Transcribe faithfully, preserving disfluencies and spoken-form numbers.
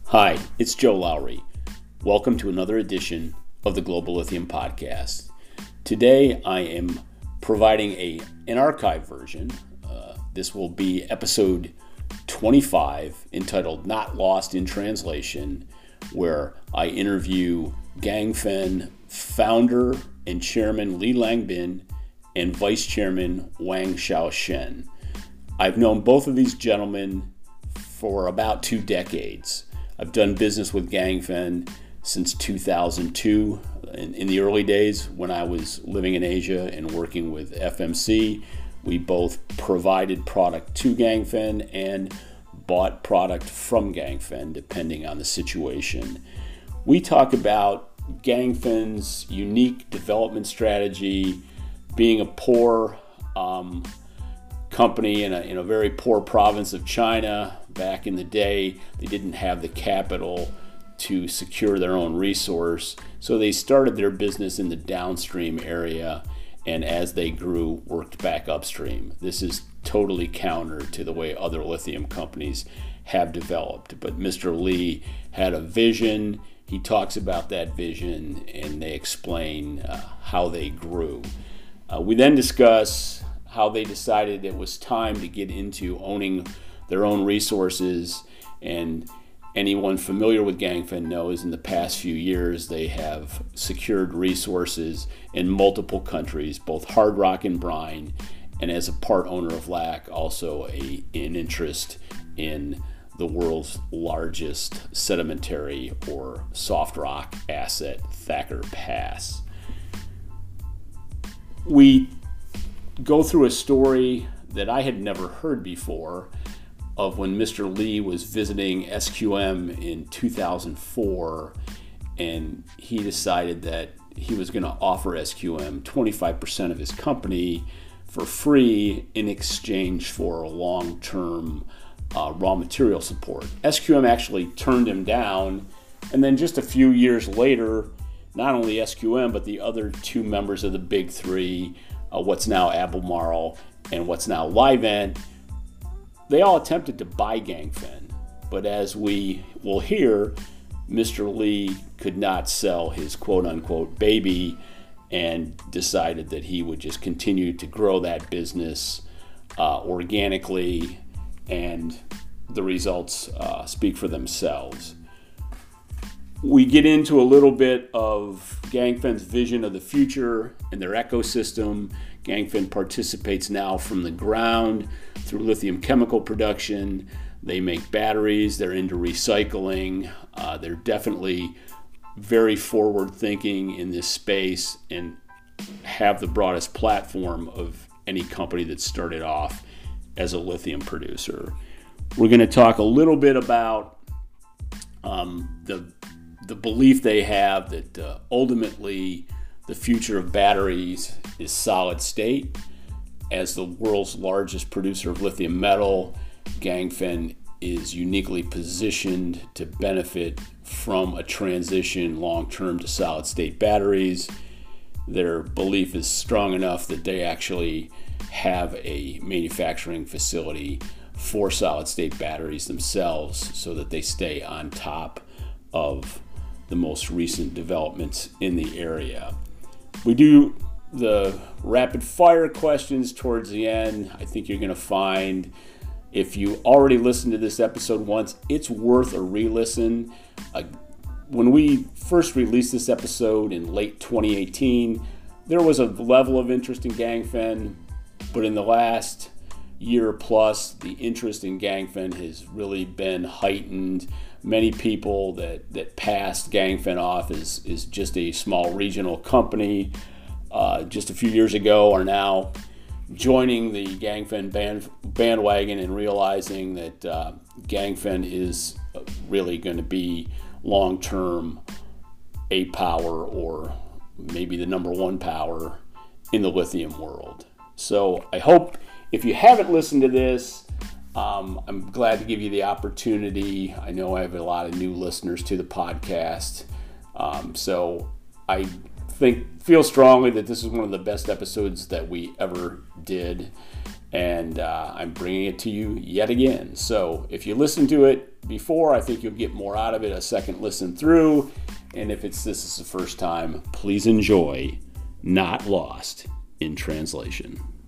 Hi, it's Joe Lowry. Welcome to another edition of the Global Lithium Podcast. Today I am providing a an archive version. Uh, this will be episode twenty-five, entitled Not Lost in Translation, where I interview Ganfeng founder and chairman Li Langbin and vice chairman Wang Xiaoshen. I've known both of these gentlemen for about two decades. I've done business with Ganfeng since two thousand two. In, in the early days when I was living in Asia and working with F M C, we both provided product to Ganfeng and bought product from Ganfeng depending on the situation. We talk about Ganfeng's unique development strategy, being a poor um, company in a, in a very poor province of China. Back in the day, they didn't have the capital to secure their own resource, so they started their business in the downstream area, and as they grew, worked back upstream. This is totally counter to the way other lithium companies have developed, but Mister Li had a vision. He talks about that vision, and they explain uh, how they grew. Uh, we then discuss how they decided it was time to get into owning their own resources, and anyone familiar with Ganfeng knows in the past few years they have secured resources in multiple countries, both hard rock and brine, and as a part owner of L A C, also a, an interest in the world's largest sedimentary or soft rock asset, Thacker Pass. We go through a story that I had never heard before of when Mister Li was visiting S Q M in two thousand four, and he decided that he was going to offer S Q M twenty-five percent of his company for free in exchange for long-term uh, raw material support. S Q M actually turned him down, and then just a few years later, not only S Q M, but the other two members of the big three, uh, what's now Albemarle and what's now Livent, they all attempted to buy Ganfeng, but as we will hear, Mister Li could not sell his quote-unquote baby and decided that he would just continue to grow that business uh, organically, and the results uh, speak for themselves. We get into a little bit of Ganfeng's vision of the future and their ecosystem. Ganfeng participates now from the ground through lithium chemical production. They make batteries, they're into recycling. Uh, they're definitely very forward thinking in this space and have the broadest platform of any company that started off as a lithium producer. We're going to talk a little bit about um, the the belief they have that uh, ultimately the future of batteries is solid state. As the world's largest producer of lithium metal, Ganfeng is uniquely positioned to benefit from a transition long-term to solid state batteries. Their belief is strong enough that they actually have a manufacturing facility for solid state batteries themselves so that they stay on top of the most recent developments in the area. We do the rapid fire questions towards the end. I think you're going to find, if you already listened to this episode once, it's worth a re-listen. Uh, when we first released this episode in late twenty eighteen, there was a level of interest in Ganfeng, but in the last year plus, the interest in Ganfeng has really been heightened. Many people that, that passed Ganfeng off as, as just a small regional company uh, just a few years ago are now joining the Ganfeng band, bandwagon and realizing that uh, Ganfeng is really going to be long-term a power, or maybe the number one power in the lithium world. So I hope, if you haven't listened to this, Um, I'm glad to give you the opportunity. I know I have a lot of new listeners to the podcast. Um, so I think, feel strongly that this is one of the best episodes that we ever did. and uh, I'm bringing it to you yet again. So if you listen to it before, I think you'll get more out of it a second listen through. And if it's this is the first time, please enjoy Not Lost in Translation.